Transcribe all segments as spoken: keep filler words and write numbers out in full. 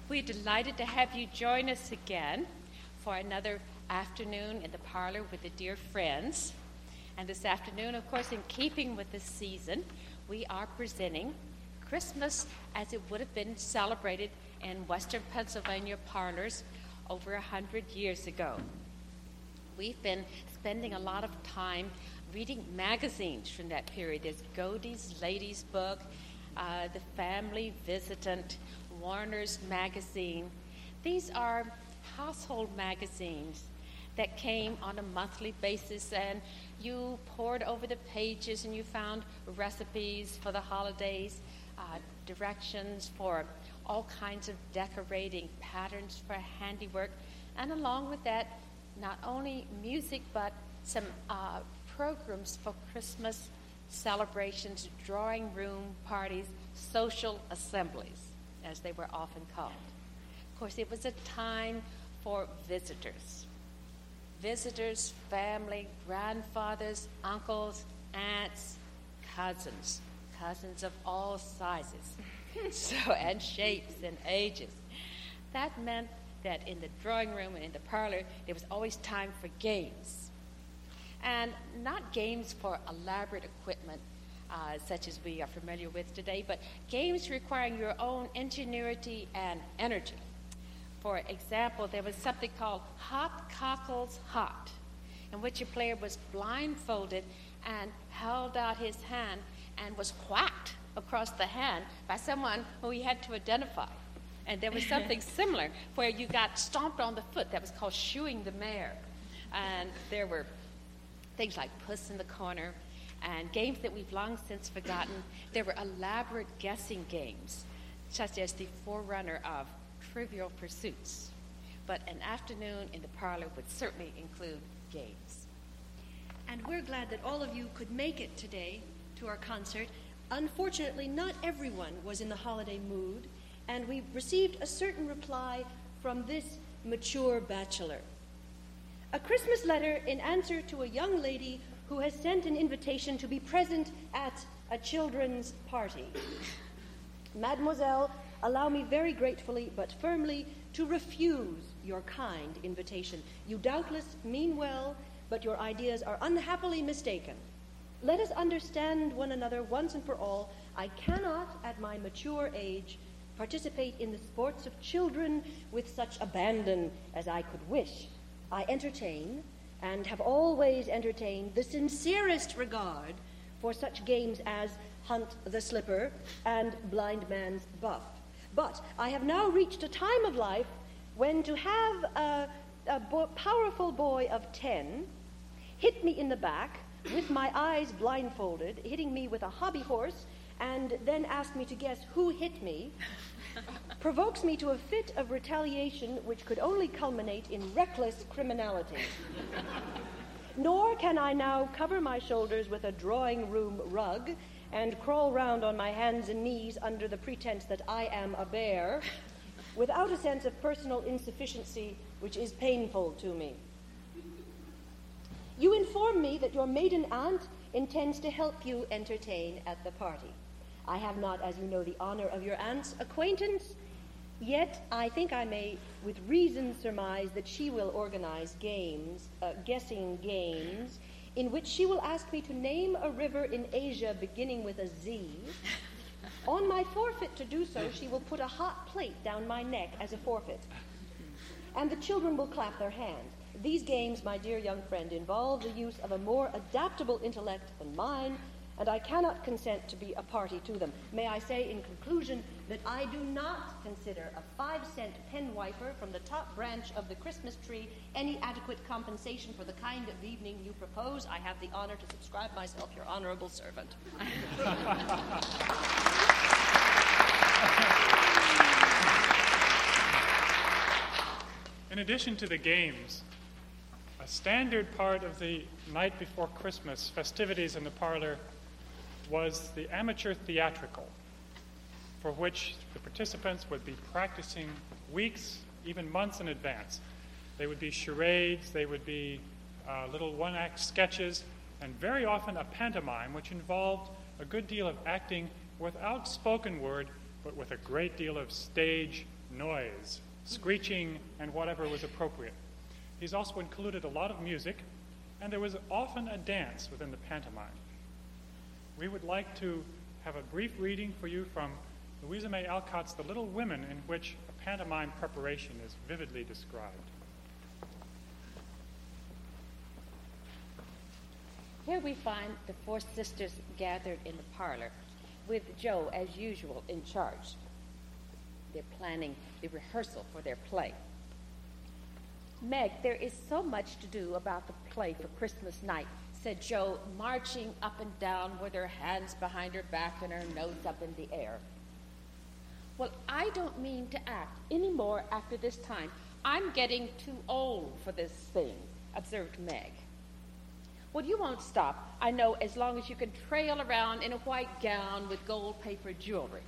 We're delighted to have you join us again for another afternoon in the parlor with the dear friends. And this afternoon, of course, in keeping with the season, we are presenting Christmas as it would have been celebrated in Western Pennsylvania parlors over a hundred years ago. We've been spending a lot of time reading magazines from that period. There's Godey's Ladies Book, uh, The Family Visitant, Warner's Magazine. These are household magazines that came on a monthly basis, and you pored over the pages and you found recipes for the holidays, uh, directions for all kinds of decorating, patterns for handiwork, and along with that, not only music, but some uh, programs for Christmas celebrations, drawing room parties, social assemblies, as they were often called. Of course, it was a time for visitors. Visitors, family, grandfathers, uncles, aunts, cousins, cousins of all sizes, so and shapes and ages. That meant that in the drawing room and in the parlor, there was always time for games. And not games for elaborate equipment, uh, such as we are familiar with today, but games requiring your own ingenuity and energy. For example, there was something called Hot Cockles Hot, in which a player was blindfolded and held out his hand and was whacked across the hand by someone who he had to identify. And there was something similar where you got stomped on the foot that was called shoeing the mare. And there were things like Puss in the Corner and games that we've long since forgotten. There were elaborate guessing games, such as the forerunner of Trivial Pursuits. But an afternoon in the parlor would certainly include games. And we're glad that all of you could make it today to our concert. Unfortunately, not everyone was in the holiday mood, and we received a certain reply from this mature bachelor. A Christmas letter in answer to a young lady who has sent an invitation to be present at a children's party. Mademoiselle, allow me very gratefully but firmly to refuse your kind invitation. You doubtless mean well, but your ideas are unhappily mistaken. Let us understand one another once and for all. I cannot, at my mature age, participate in the sports of children with such abandon as I could wish. I entertain, and have always entertained, the sincerest regard for such games as Hunt the Slipper and Blind Man's Buff. But I have now reached a time of life when to have a, a bo- powerful boy of ten hit me in the back with my eyes blindfolded, hitting me with a hobby horse, and then ask me to guess who hit me, provokes me to a fit of retaliation which could only culminate in reckless criminality. Nor can I now cover my shoulders with a drawing room rug and crawl round on my hands and knees under the pretense that I am a bear, without a sense of personal insufficiency which is painful to me. You inform me that your maiden aunt intends to help you entertain at the party. I have not, as you know, the honor of your aunt's acquaintance, yet I think I may with reason surmise that she will organize games, uh, guessing games, in which she will ask me to name a river in Asia beginning with a Z. On my forfeit to do so, she will put a hot plate down my neck as a forfeit. And the children will clap their hands. These games, my dear young friend, involve the use of a more adaptable intellect than mine, and I cannot consent to be a party to them. May I say in conclusion that I do not consider a five-cent pen wiper from the top branch of the Christmas tree any adequate compensation for the kind of evening you propose. I have the honor to subscribe myself your honorable servant. In addition to the games, a standard part of the night before Christmas festivities in the parlor was the amateur theatrical, for which the participants would be practicing weeks, even months in advance. They would be charades, they would be uh, little one-act sketches, and very often a pantomime, which involved a good deal of acting without spoken word, but with a great deal of stage noise, screeching, and whatever was appropriate. He's also included a lot of music, and there was often a dance within the pantomime. We would like to have a brief reading for you from Louisa May Alcott's The Little Women, in which a pantomime preparation is vividly described. Here we find the four sisters gathered in the parlor, with Joe, as usual, in charge. They're planning the rehearsal for their play. Meg, there is so much to do about the play for Christmas night, said Joe, marching up and down with her hands behind her back and her nose up in the air. Well, I don't mean to act any more after this time. I'm getting too old for this thing, observed Meg. Well, you won't stop, I know, as long as you can trail around in a white gown with gold paper jewelry.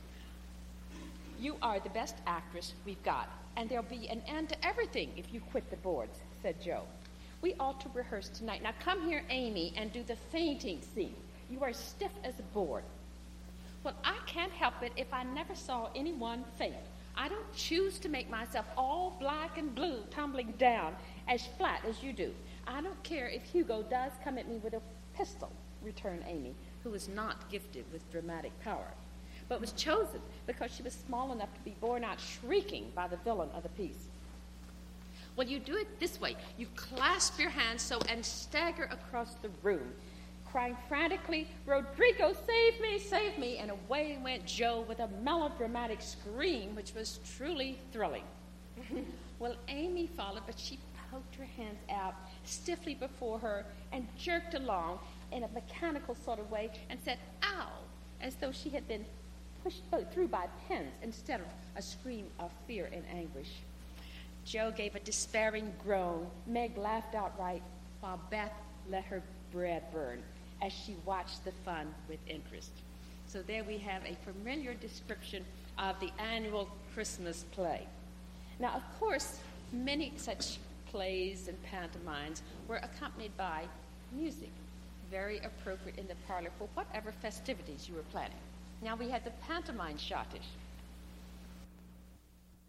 You are the best actress we've got, and there'll be an end to everything if you quit the boards, said Joe. We ought to rehearse tonight. Now come here, Amy, and do the fainting scene. You are stiff as a board. Well, I can't help it if I never saw anyone faint. I don't choose to make myself all black and blue, tumbling down as flat as you do. I don't care if Hugo does come at me with a pistol, returned Amy, who was not gifted with dramatic power, but was chosen because she was small enough to be borne out shrieking by the villain of the piece. Well, you do it this way. You clasp your hands so and stagger across the room, crying frantically, "Rodrigo, save me, save me!" And away went Joe with a melodramatic scream, which was truly thrilling. Well, Amy followed, but she poked her hands out stiffly before her and jerked along in a mechanical sort of way and said, "Ow," as though she had been pushed through by pins instead of a scream of fear and anguish. Joe gave a despairing groan. Meg laughed outright, while Beth let her bread burn as she watched the fun with interest. So there we have a familiar description of the annual Christmas play. Now, of course, many such plays and pantomimes were accompanied by music, very appropriate in the parlor for whatever festivities you were planning. Now, we had the pantomime schottische,